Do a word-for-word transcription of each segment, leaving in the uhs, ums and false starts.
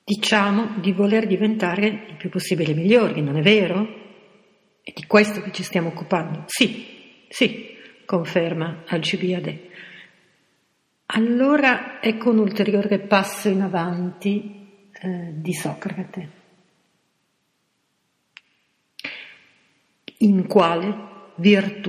diciamo di voler diventare il più possibile migliori, non è vero? È di questo che ci stiamo occupando. Sì, sì, conferma Alcibiade. Allora ecco un ulteriore passo in avanti eh, di Socrate. In quale virtù?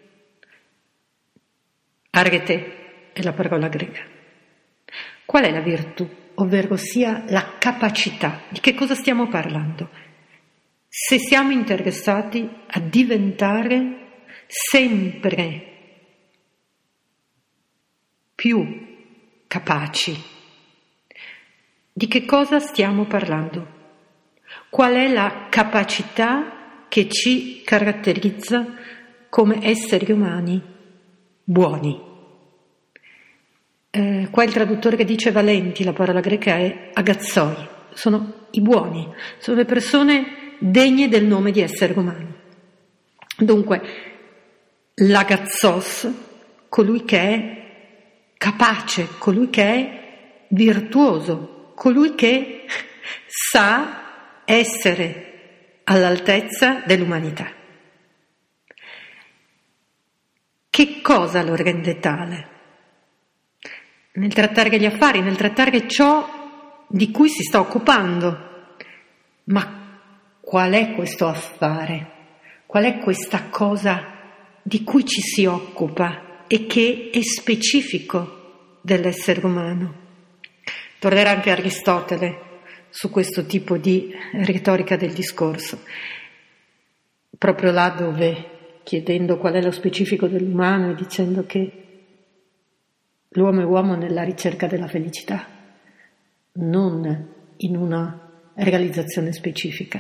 Arete è la parola greca. Qual è la virtù? Ovvero sia la capacità. Di che cosa stiamo parlando? Se siamo interessati a diventare sempre più capaci, di che cosa stiamo parlando? Qual è la capacità che ci caratterizza come esseri umani buoni? Eh, qua il traduttore che dice valenti, la parola greca è agazzoi, sono i buoni, sono le persone degne del nome di essere umano. Dunque, l'agazzos, colui che è capace, colui che è virtuoso, colui che sa essere all'altezza dell'umanità. Che cosa lo rende tale? Nel trattare gli affari, nel trattare ciò di cui si sta occupando. Ma qual è questo affare? Qual è questa cosa di cui ci si occupa e che è specifico dell'essere umano? Tornerà anche Aristotele su questo tipo di retorica del discorso, proprio là dove, chiedendo qual è lo specifico dell'umano e dicendo che l'uomo è uomo nella ricerca della felicità, non in una realizzazione specifica.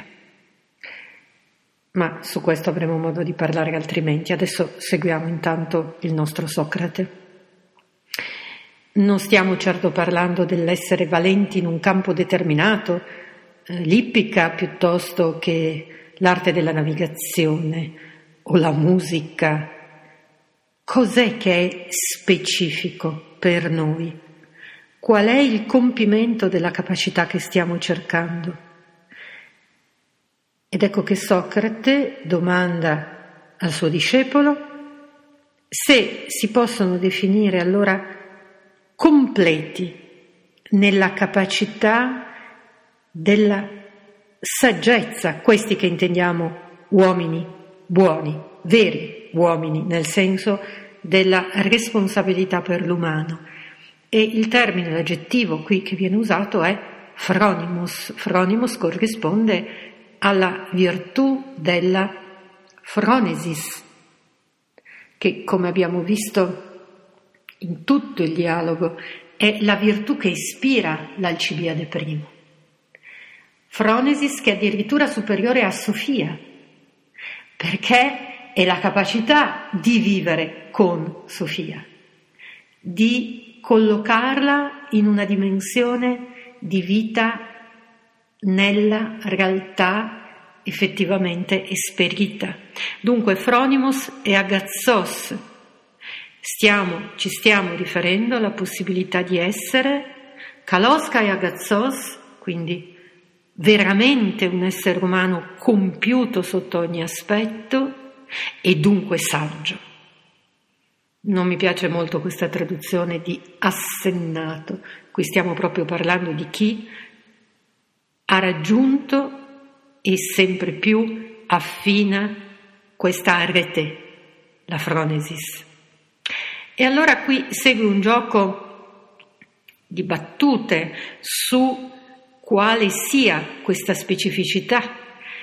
Ma su questo avremo modo di parlare altrimenti. Adesso seguiamo intanto il nostro Socrate. Non stiamo certo parlando dell'essere valenti in un campo determinato, eh, l'ippica piuttosto che l'arte della navigazione o la musica. Cos'è che è specifico per noi? Qual è il compimento della capacità che stiamo cercando? Ed ecco che Socrate domanda al suo discepolo se si possono definire allora completi nella capacità della saggezza, questi che intendiamo uomini buoni, veri uomini, nel senso della responsabilità per l'umano. E il termine, l'aggettivo qui che viene usato è phronimos. Phronimos corrisponde alla virtù della phronesis, che come abbiamo visto in tutto il dialogo è la virtù che ispira l'Alcibiade primo. Phronesis che è addirittura superiore a Sofia, perché è la capacità di vivere con Sofia, di collocarla in una dimensione di vita nella realtà effettivamente esperita. Dunque phronimos e agazzos, stiamo, ci stiamo riferendo alla possibilità di essere kaloska e agazzos, quindi veramente un essere umano compiuto sotto ogni aspetto e dunque saggio. Non mi piace molto questa traduzione di assennato, qui stiamo proprio parlando di chi ha raggiunto e sempre più affina questa arete, la phronesis. E allora qui segue un gioco di battute su quale sia questa specificità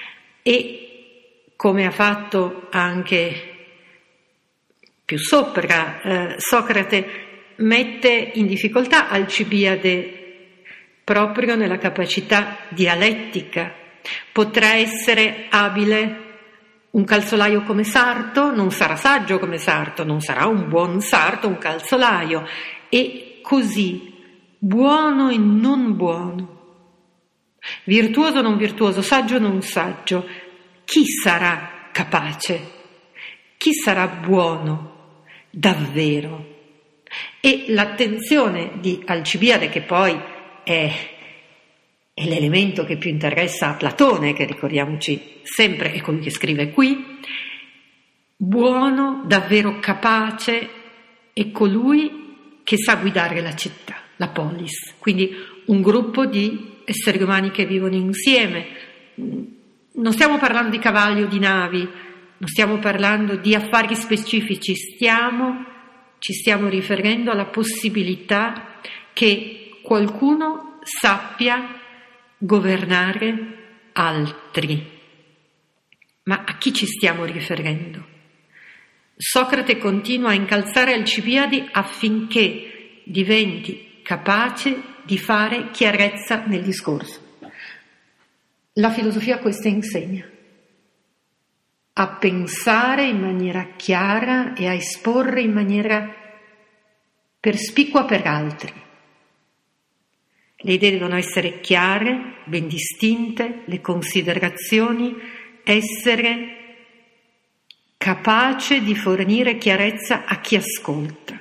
e come ha fatto anche più sopra eh, Socrate mette in difficoltà Alcibiade proprio nella capacità dialettica. Potrà essere abile un calzolaio come Sarto, non sarà saggio come Sarto, non sarà un buon Sarto, un calzolaio, e così, buono e non buono, virtuoso o non virtuoso, saggio o non saggio, chi sarà capace? Chi sarà buono davvero? E l'attenzione di Alcibiade, che poi è è l'elemento che più interessa a Platone, che ricordiamoci sempre è colui che scrive qui, buono, davvero capace, è colui che sa guidare la città, la polis, quindi un gruppo di esseri umani che vivono insieme. Non stiamo parlando di cavalli o di navi, non stiamo parlando di affari specifici, stiamo, ci stiamo riferendo alla possibilità che qualcuno sappia governare altri. Ma a chi ci stiamo riferendo? Socrate continua a incalzare Alcibiade affinché diventi capace di fare chiarezza nel discorso. La filosofia questo insegna, a pensare in maniera chiara e a esporre in maniera perspicua per altri. Le idee devono essere chiare, ben distinte, le considerazioni essere capace di fornire chiarezza a chi ascolta.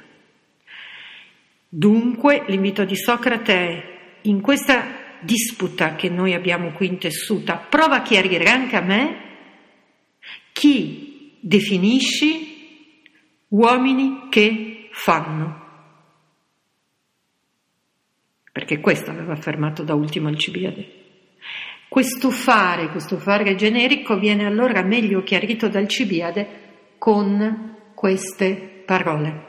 Dunque, l'invito di Socrate è, in questa disputa che noi abbiamo qui intessuta, prova a chiarire anche a me chi definisci uomini che fanno. Perché questo aveva affermato da ultimo Alcibiade. Questo fare, questo fare generico viene allora meglio chiarito da Alcibiade con queste parole.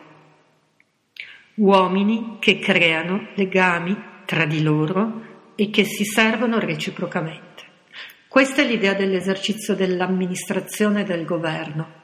Uomini che creano legami tra di loro e che si servono reciprocamente. Questa è l'idea dell'esercizio dell'amministrazione e del governo,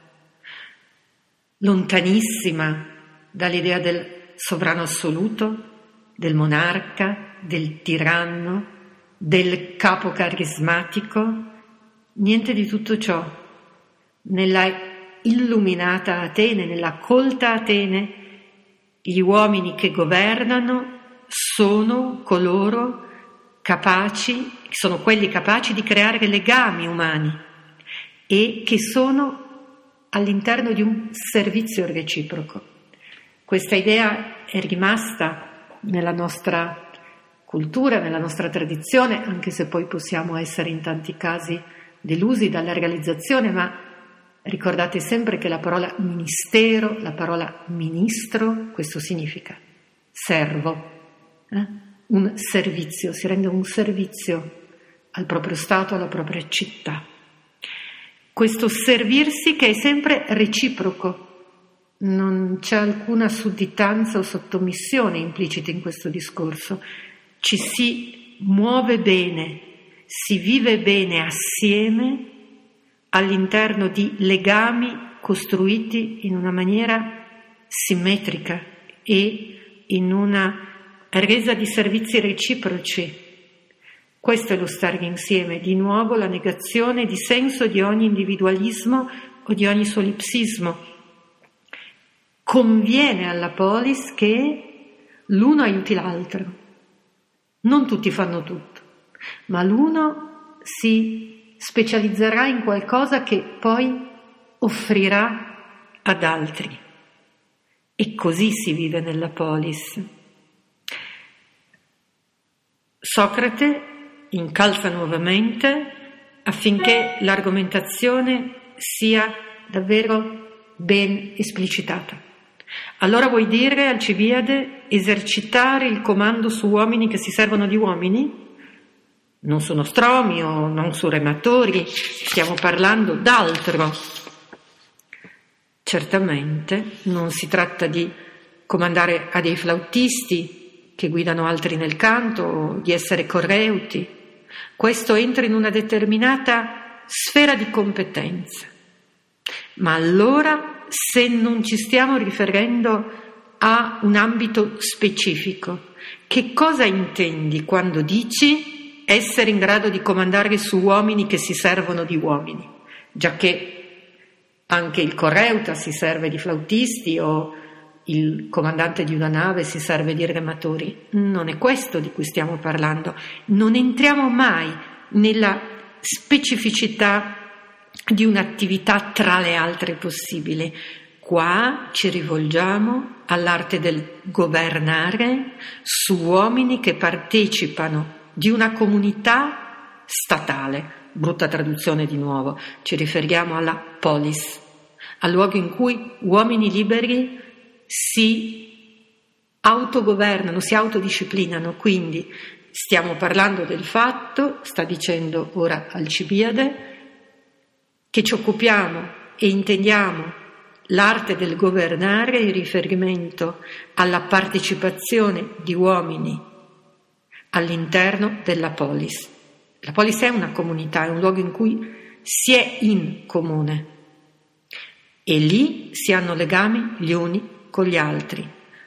lontanissima dall'idea del sovrano assoluto, del monarca, del tiranno, del capo carismatico, niente di tutto ciò. Nella illuminata Atene, nella colta Atene, gli uomini che governano sono coloro capaci, sono quelli capaci di creare legami umani e che sono all'interno di un servizio reciproco. Questa idea è rimasta nella nostra cultura, nella nostra tradizione, anche se poi possiamo essere in tanti casi delusi dalla realizzazione, ma ricordate sempre che la parola ministero, la parola ministro, questo significa servo, eh? un servizio, si rende un servizio al proprio Stato, alla propria città. Questo servirsi che è sempre reciproco, non c'è alcuna sudditanza o sottomissione implicita in questo discorso, ci si muove bene, si vive bene assieme all'interno di legami costruiti in una maniera simmetrica e in una resa di servizi reciproci. Questo è lo stare insieme, di nuovo la negazione di senso di ogni individualismo o di ogni solipsismo. Conviene alla polis che l'uno aiuti l'altro. Non tutti fanno tutto, ma l'uno si specializzerà in qualcosa che poi offrirà ad altri. E così si vive nella polis. Socrate incalza nuovamente affinché l'argomentazione sia davvero ben esplicitata. Allora vuoi dire, Alcibiade, esercitare il comando su uomini che si servono di uomini? Non su nostromi o non su rematori, stiamo parlando d'altro. Certamente non si tratta di comandare a dei flautisti che guidano altri nel canto o di essere correuti. Questo entra in una determinata sfera di competenza. Ma allora, se non ci stiamo riferendo a un ambito specifico, che cosa intendi quando dici essere in grado di comandare su uomini che si servono di uomini? Giacché anche il correuta si serve di flautisti o il comandante di una nave si serve di rematori. Non è questo di cui stiamo parlando. Non entriamo mai nella specificità di un'attività tra le altre possibili. Qua ci rivolgiamo all'arte del governare su uomini che partecipano di una comunità statale. Brutta traduzione di nuovo, ci riferiamo alla polis, al luogo in cui uomini liberi si autogovernano, si autodisciplinano. Quindi stiamo parlando del fatto, sta dicendo ora Alcibiade, che ci occupiamo e intendiamo l'arte del governare in riferimento alla partecipazione di uomini all'interno della polis. La polis è una comunità, è un luogo in cui si è in comune e lì si hanno legami gli uni con gli altri.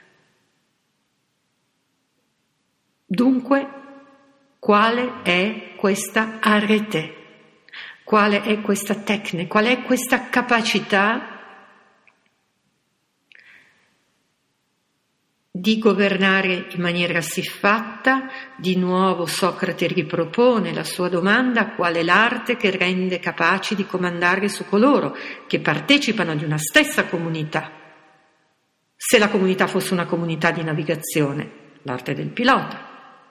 Dunque, quale è questa arete? Quale è questa tecne? Qual è questa capacità di governare in maniera siffatta? Di nuovo Socrate ripropone la sua domanda: qual è l'arte che rende capaci di comandare su coloro che partecipano di una stessa comunità? Se la comunità fosse una comunità di navigazione, l'arte del pilota,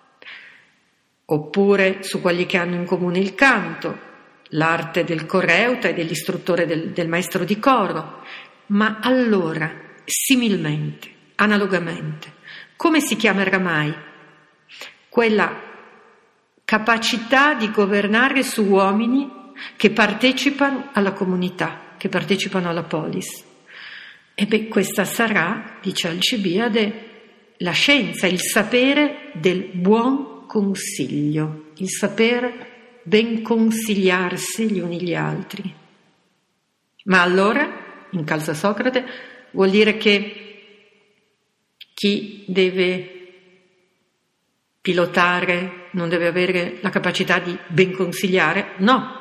oppure su quelli che hanno in comune il canto, l'arte del coreuta e dell'istruttore del, del maestro di coro. Ma allora, similmente, analogamente, come si chiamerà mai quella capacità di governare su uomini che partecipano alla comunità, che partecipano alla polis? E beh, questa sarà, dice Alcibiade, la scienza, il sapere del buon consiglio, il sapere ben consigliarsi gli uni gli altri. Ma allora, incalza Socrate, vuol dire che chi deve pilotare non deve avere la capacità di ben consigliare? No.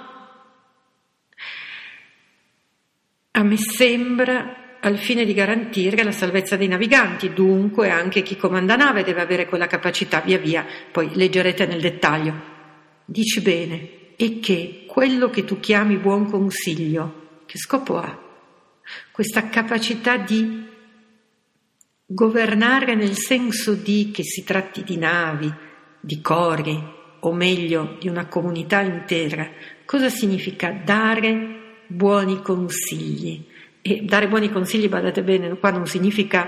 A me sembra al fine di garantire la salvezza dei naviganti, dunque anche chi comanda nave deve avere quella capacità, via via, poi leggerete nel dettaglio. Dici bene, e che quello che tu chiami buon consiglio, che scopo ha? Questa capacità di governare nel senso di che si tratti di navi, di cori, o meglio di una comunità intera. Cosa significa dare buoni consigli? E dare buoni consigli, badate bene, qua non significa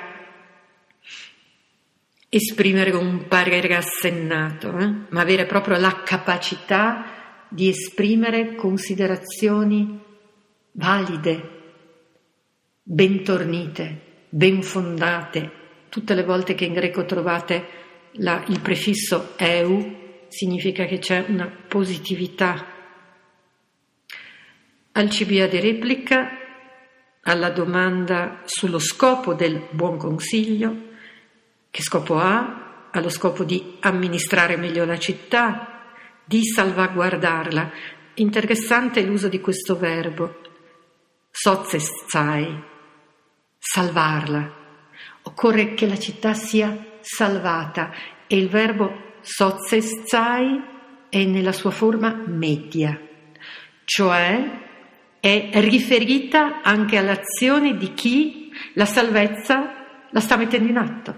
esprimere un parere rassennato, eh? ma avere proprio la capacità di esprimere considerazioni valide, ben tornite, ben fondate. Tutte le volte che in greco trovate la, il prefisso eu, significa che c'è una positività. Alcibiade replica alla domanda sullo scopo del buon consiglio. Che scopo ha? Ha lo scopo di amministrare meglio la città, di salvaguardarla. Interessante l'uso di questo verbo, sozestzai, salvarla. Occorre che la città sia salvata e il verbo sozestzai è nella sua forma media, cioè è riferita anche all'azione di chi la salvezza la sta mettendo in atto.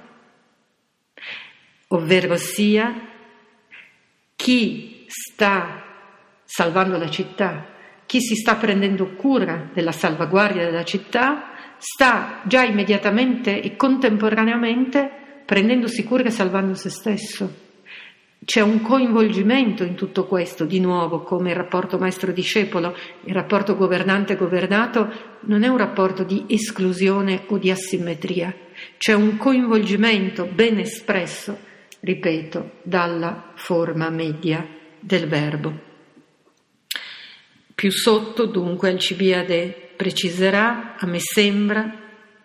Ovvero sia, chi sta salvando la città, chi si sta prendendo cura della salvaguardia della città, sta già immediatamente e contemporaneamente prendendosi cura e salvando se stesso. C'è un coinvolgimento in tutto questo, di nuovo, come il rapporto maestro-discepolo, il rapporto governante-governato non è un rapporto di esclusione o di asimmetria, c'è un coinvolgimento ben espresso, ripeto, dalla forma media del verbo. Più sotto, dunque, Alcibiade preciserà, a me sembra,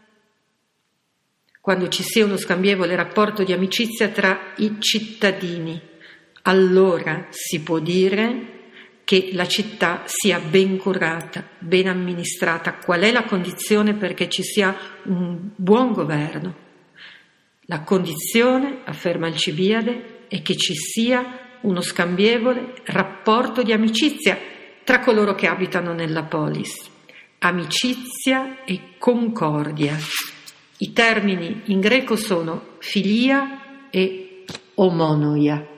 quando ci sia uno scambievole rapporto di amicizia tra i cittadini, allora si può dire che la città sia ben curata, ben amministrata. Qual è la condizione perché ci sia un buon governo? La condizione, afferma Alcibiade, è che ci sia uno scambievole rapporto di amicizia tra coloro che abitano nella polis. Amicizia e concordia. I termini in greco sono filia e omonoia.